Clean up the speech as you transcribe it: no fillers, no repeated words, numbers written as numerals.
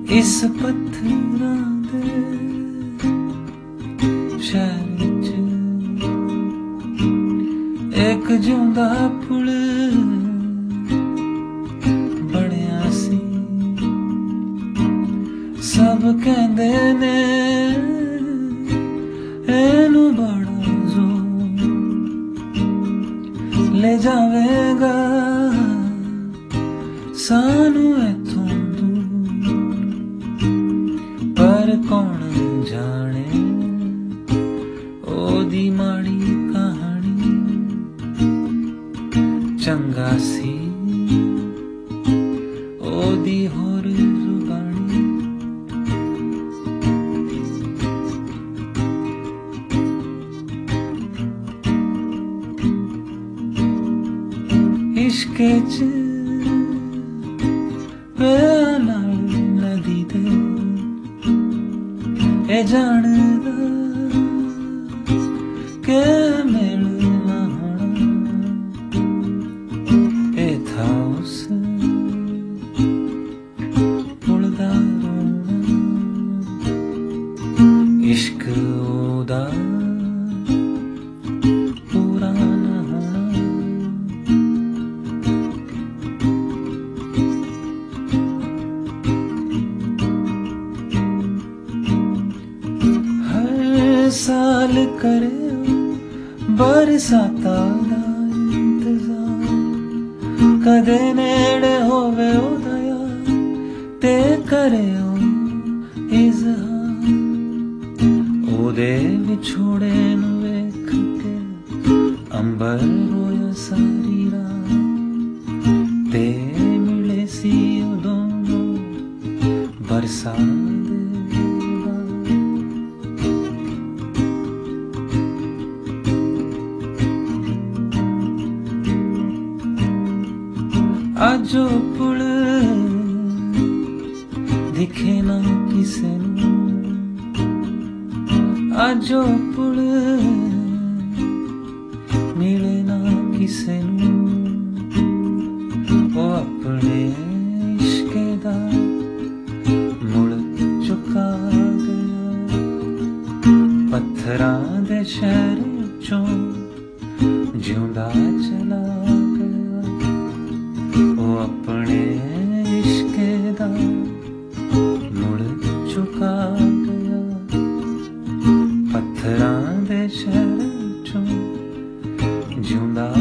इस पत्थरां दे शहर च एक जिउंदा पुल बणिया सी। सब कहंदे ने एनू बड़ा जोर ले जावेगा सानू इथों दूर, पर कौन जाने ओदी माड़ी कहानी चंगा सी ओदी होर जुबानी। इश्के च नदी दे ए जानदा के मिलना होना ए था उस पुल दा रोना। इश्क ओदा पूरा ना होना। साल करे बरसाता दा इंतजार, कदे नेड़े होवे ओदा यार ते करे इज़हार। ओदे विछोड़े नू वेख के अंबर रोया सारी रात ते मिले सी उदों बरसात आजो पुल दिखे ना किसे नू, आजो पुल मिले ना किसे नू। ओ अपने इश्के दा मुड़ चुका गया, पत्थरां दे शहर चों जिउंदा चला गया। ओ अपने इश्के दा मुड़ चुका गया, पत्थरां दे शहर चों जिउंदा